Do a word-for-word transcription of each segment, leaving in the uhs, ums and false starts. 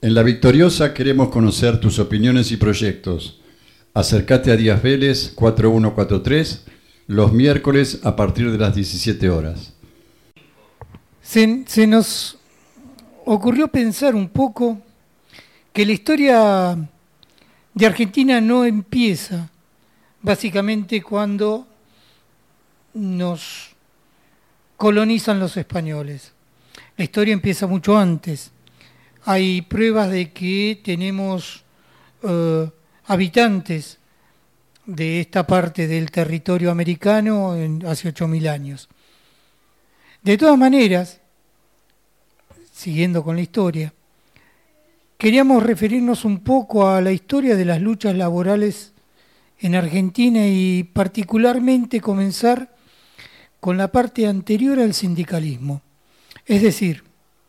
En La Victoriosa queremos conocer tus opiniones y proyectos. Acércate a Díaz Vélez cuatro uno cuatro tres los miércoles a partir de las diecisiete horas. Se, se nos ocurrió pensar un poco que la historia de Argentina no empieza básicamente cuando nos colonizan los españoles. La historia empieza mucho antes. Hay pruebas de que tenemos eh, habitantes de esta parte del territorio americano en, hace ocho mil años. De todas maneras, siguiendo con la historia, queríamos referirnos un poco a la historia de las luchas laborales en Argentina y particularmente comenzar con la parte anterior al sindicalismo. Es decir,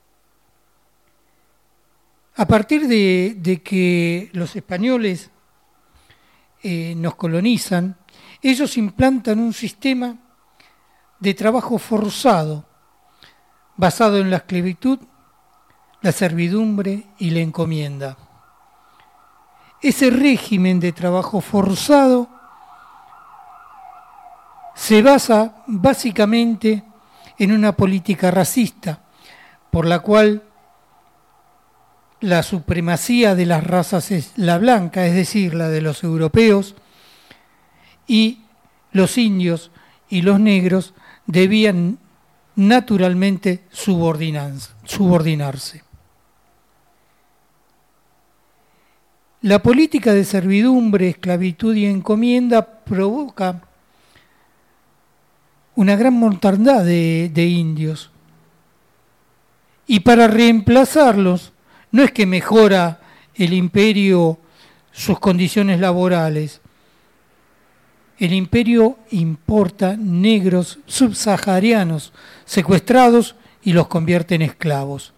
a partir de, de que los españoles eh, nos colonizan, ellos implantan un sistema de trabajo forzado, basado en la esclavitud, la servidumbre y la encomienda. Ese régimen de trabajo forzado se basa básicamente en una política racista, por la cual la supremacía de las razas es la blanca, es decir, la de los europeos, y los indios y los negros debían naturalmente subordinarse. La política de servidumbre, esclavitud y encomienda provoca una gran mortandad de, de indios. Y para reemplazarlos, no es que mejora el imperio sus condiciones laborales. El imperio importa negros subsaharianos secuestrados y los convierte en esclavos.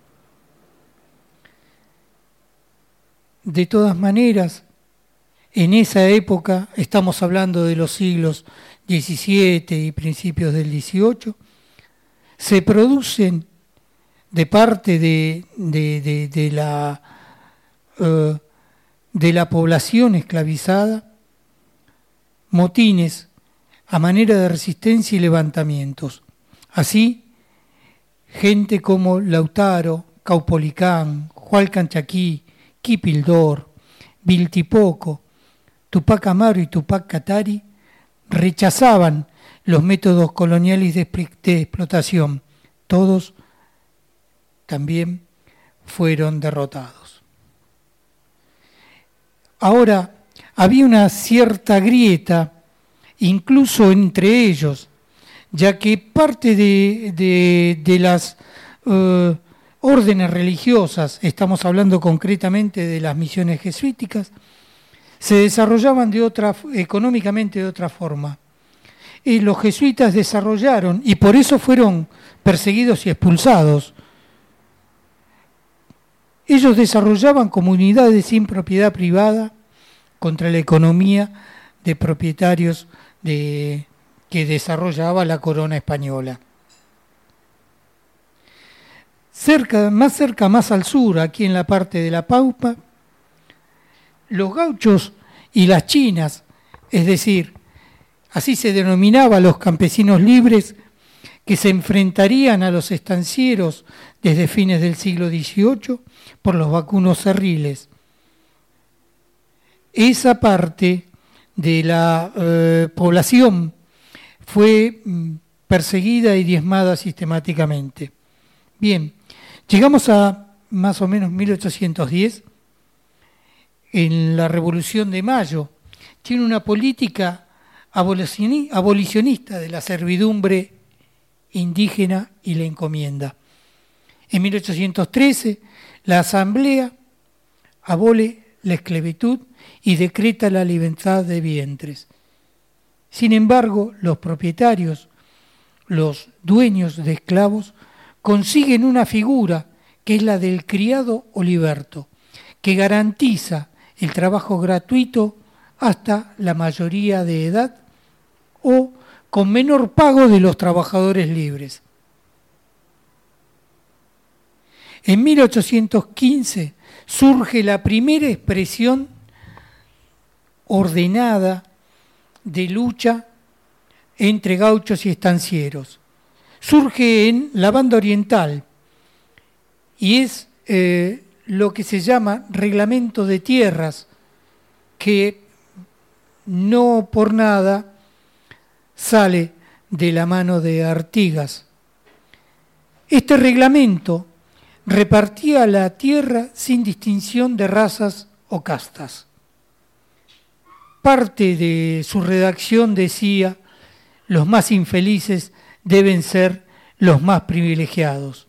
De todas maneras, en esa época, estamos hablando de los siglos diecisiete y principios del dieciocho, se producen de parte de, de, de, de, la, uh, de la población esclavizada motines a manera de resistencia y levantamientos. Así, gente como Lautaro, Caupolicán, Hualcan Chaquí, Kipildor, Viltipoco, Tupac Amaro y Tupac Katari rechazaban los métodos coloniales de, de explotación. Todos también fueron derrotados. Ahora, había una cierta grieta, incluso entre ellos, ya que parte de, de, de las uh, órdenes religiosas, estamos hablando concretamente de las misiones jesuíticas, se desarrollaban de otra, económicamente de otra forma. Y los jesuitas desarrollaron, y por eso fueron perseguidos y expulsados, ellos desarrollaban comunidades sin propiedad privada contra la economía de propietarios de, que desarrollaba la corona española. Cerca, más cerca, más al sur, aquí en la parte de la Pampa, los gauchos y las chinas, es decir, así se denominaba a los campesinos libres que se enfrentarían a los estancieros desde fines del siglo dieciocho por los vacunos cerriles. Esa parte de la eh, población fue mm, perseguida y diezmada sistemáticamente. Bien, llegamos a más o menos mil ochocientos diez, en la Revolución de Mayo. Tiene una política abolicionista de la servidumbre indígena y la encomienda. En mil ochocientos trece, la Asamblea abole la esclavitud y decreta la libertad de vientres. Sin embargo, los propietarios, los dueños de esclavos, consiguen una figura que es la del criado o liberto, que garantiza el trabajo gratuito hasta la mayoría de edad o con menor pago de los trabajadores libres. En mil ochocientos quince surge la primera expresión ordenada de lucha entre gauchos y estancieros. Surge en la banda oriental y es eh, lo que se llama reglamento de tierras, que no por nada sale de la mano de Artigas. Este reglamento repartía la tierra sin distinción de razas o castas. Parte de su redacción decía: los más infelices deben ser los más privilegiados.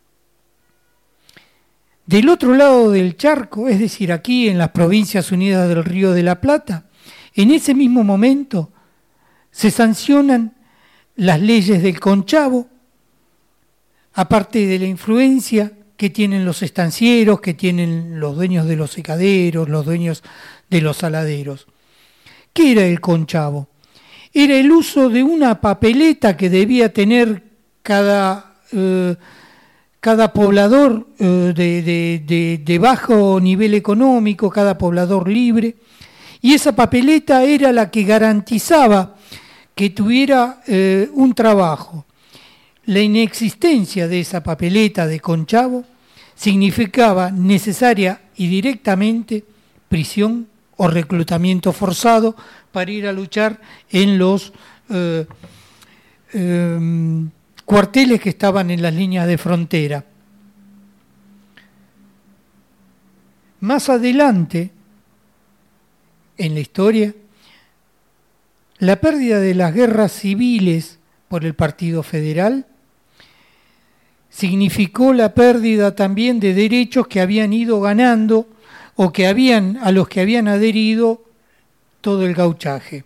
Del otro lado del charco, es decir, aquí en las Provincias Unidas del Río de la Plata, en ese mismo momento se sancionan las leyes del Conchavo, aparte de la influencia que tienen los estancieros, que tienen los dueños de los secaderos, los dueños de los saladeros. ¿Qué era el Conchavo? Era el uso de una papeleta que debía tener cada, eh, cada poblador eh, de, de, de, de bajo nivel económico, cada poblador libre, y esa papeleta era la que garantizaba que tuviera eh, un trabajo. La inexistencia de esa papeleta de Conchavo significaba necesaria y directamente prisión o reclutamiento forzado para ir a luchar en los eh, eh, cuarteles que estaban en las líneas de frontera. Más adelante, en la historia, la pérdida de las guerras civiles por el Partido Federal significó la pérdida también de derechos que habían ido ganando o que habían, a los que habían adherido todo el gauchaje.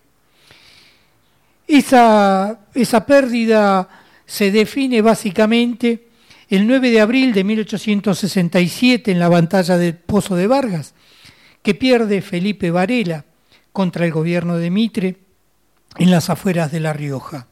Esa, esa pérdida se define básicamente el nueve de abril de mil ochocientos sesenta y siete en la batalla del Pozo de Vargas, que pierde Felipe Varela contra el gobierno de Mitre en las afueras de La Rioja.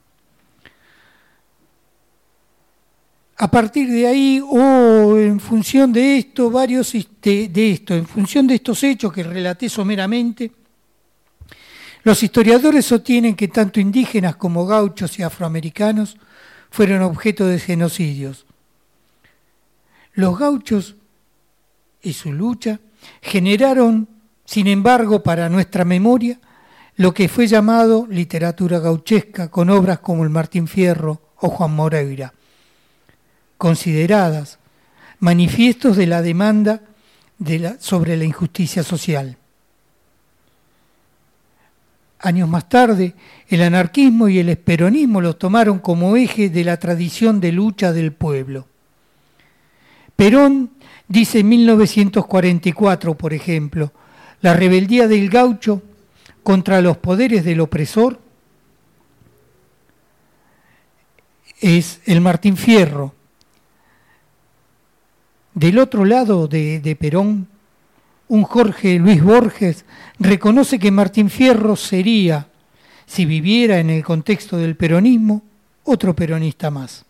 A partir de ahí, o en función de esto, varios de, de esto, en función de estos hechos que relaté someramente, los historiadores sostienen que tanto indígenas como gauchos y afroamericanos fueron objeto de genocidios. Los gauchos y su lucha generaron, sin embargo, para nuestra memoria, lo que fue llamado literatura gauchesca, con obras como el Martín Fierro o Juan Moreira, consideradas manifiestos de la demanda de la, sobre la injusticia social. Años más tarde, el anarquismo y el esperonismo los tomaron como eje de la tradición de lucha del pueblo. Perón dice en mil novecientos cuarenta y cuatro, por ejemplo, la rebeldía del gaucho contra los poderes del opresor es el Martín Fierro. Del otro lado de, de Perón, un Jorge Luis Borges reconoce que Martín Fierro sería, si viviera en el contexto del peronismo, otro peronista más.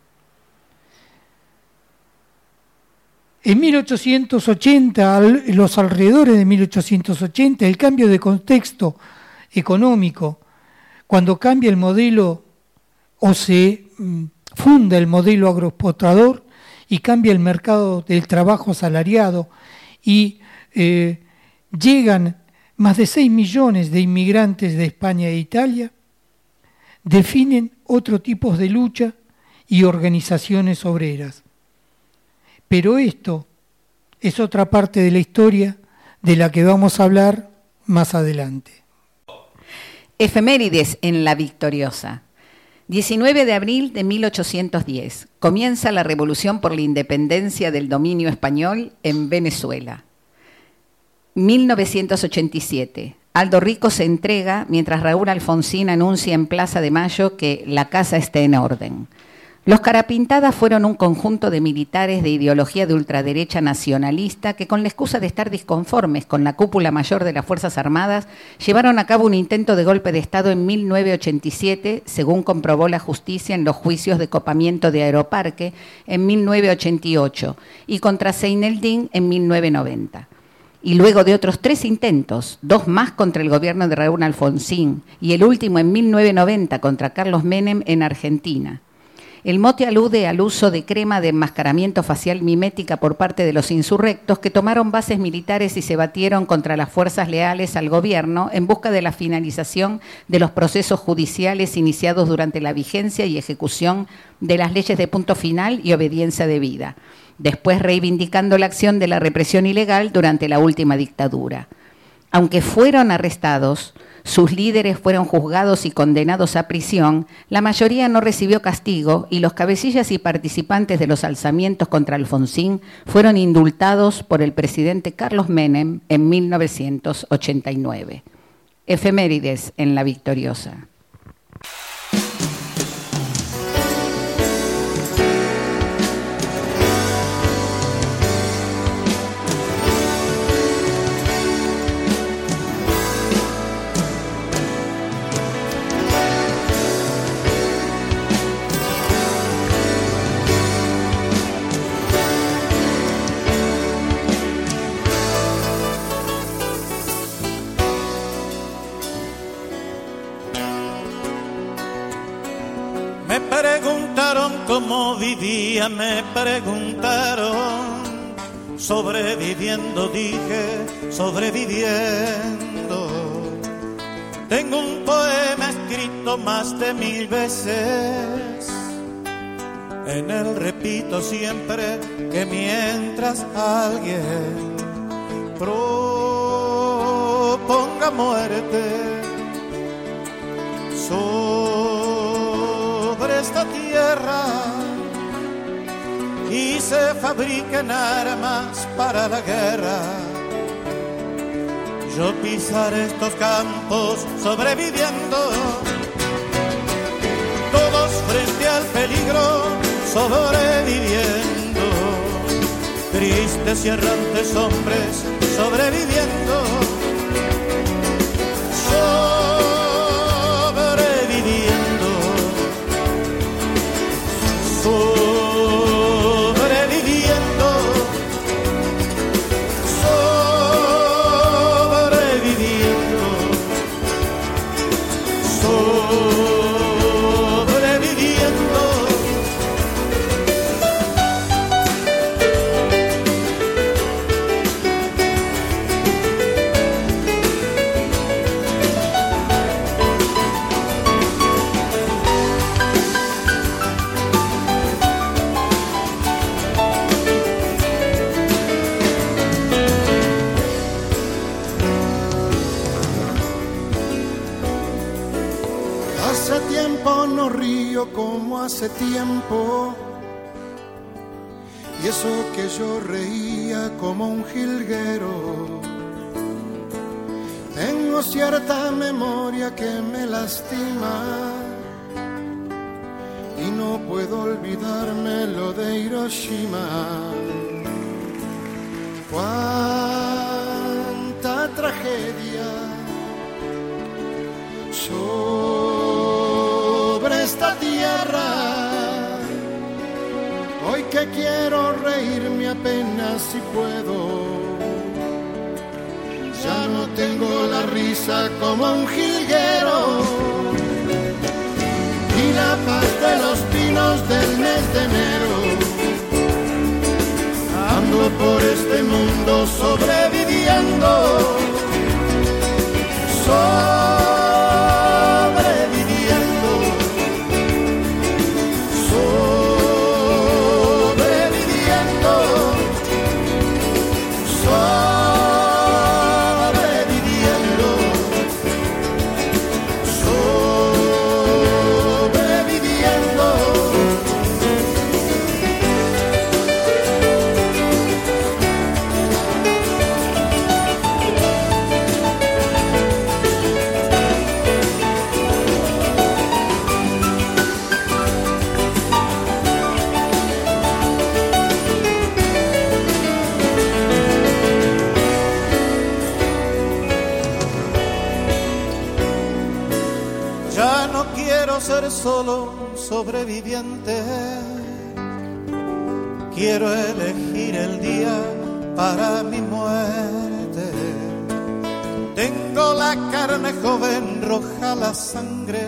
En mil ochocientos ochenta, en los alrededores de mil ochocientos ochenta, el cambio de contexto económico, cuando cambia el modelo o se funda el modelo agroexportador y cambia el mercado del trabajo asalariado y eh, llegan más de seis millones de inmigrantes de España e Italia, definen otro tipo de lucha y organizaciones obreras. Pero esto es otra parte de la historia de la que vamos a hablar más adelante. Efemérides en La Victoriosa. diecinueve de abril de mil ochocientos diez. Comienza la revolución por la independencia del dominio español en Venezuela. mil novecientos ochenta y siete. Aldo Rico se entrega mientras Raúl Alfonsín anuncia en Plaza de Mayo que la casa está en orden. Los Carapintadas fueron un conjunto de militares de ideología de ultraderecha nacionalista que, con la excusa de estar disconformes con la cúpula mayor de las Fuerzas Armadas, llevaron a cabo un intento de golpe de Estado en mil novecientos ochenta y siete, según comprobó la justicia en los juicios de copamiento de Aeroparque en mil novecientos ochenta y ocho y contra Seineldin en mil novecientos noventa. Y luego de otros tres intentos, dos más contra el gobierno de Raúl Alfonsín y el último en mil novecientos noventa contra Carlos Menem en Argentina. El mote alude al uso de crema de enmascaramiento facial mimética por parte de los insurrectos que tomaron bases militares y se batieron contra las fuerzas leales al gobierno en busca de la finalización de los procesos judiciales iniciados durante la vigencia y ejecución de las leyes de punto final y obediencia debida, después reivindicando la acción de la represión ilegal durante la última dictadura. Aunque fueron arrestados, sus líderes fueron juzgados y condenados a prisión, la mayoría no recibió castigo y los cabecillas y participantes de los alzamientos contra Alfonsín fueron indultados por el presidente Carlos Menem en mil novecientos ochenta y nueve. Efemérides en La Victoriosa. Me preguntaron cómo vivía, me preguntaron, sobreviviendo, dije, sobreviviendo. Tengo un poema escrito más de mil veces, en él repito siempre que mientras alguien proponga muerte sobre esta tierra y se fabriquen armas para la guerra, yo pisaré estos campos sobreviviendo, todos frente al peligro sobreviviendo, tristes y errantes hombres sobreviviendo, sobreviviendo, sobreviviendo, sobreviviendo, sobreviviendo. Hace tiempo no río como hace tiempo, y eso que yo reía como un jilguero. Tengo cierta memoria que me lastima y no puedo olvidarme lo de Hiroshima. Cuánta tragedia sobre esta tierra, hoy que quiero reírme apenas si puedo, ya no tengo la risa como un jilguero, y la paz de los pinos del mes de enero, ando por este mundo sobreviviendo, sobreviviendo, ser solo un sobreviviente. Quiero elegir el día para mi muerte. Tengo la carne joven, roja la sangre,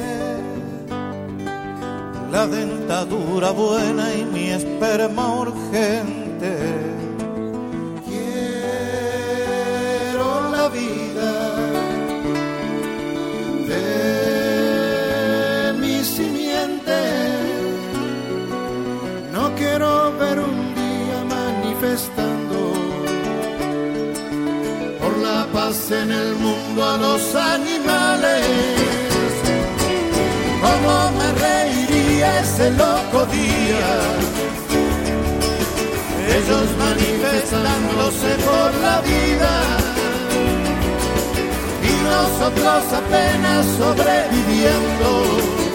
la dentadura buena y mi esperma urgente. Quiero la vida de mi simiente. No quiero ver un día manifestando por la paz en el mundo a los animales. Cómo me reiría ese loco día, ellos manifestándose por la vida y nosotros apenas sobreviviendo.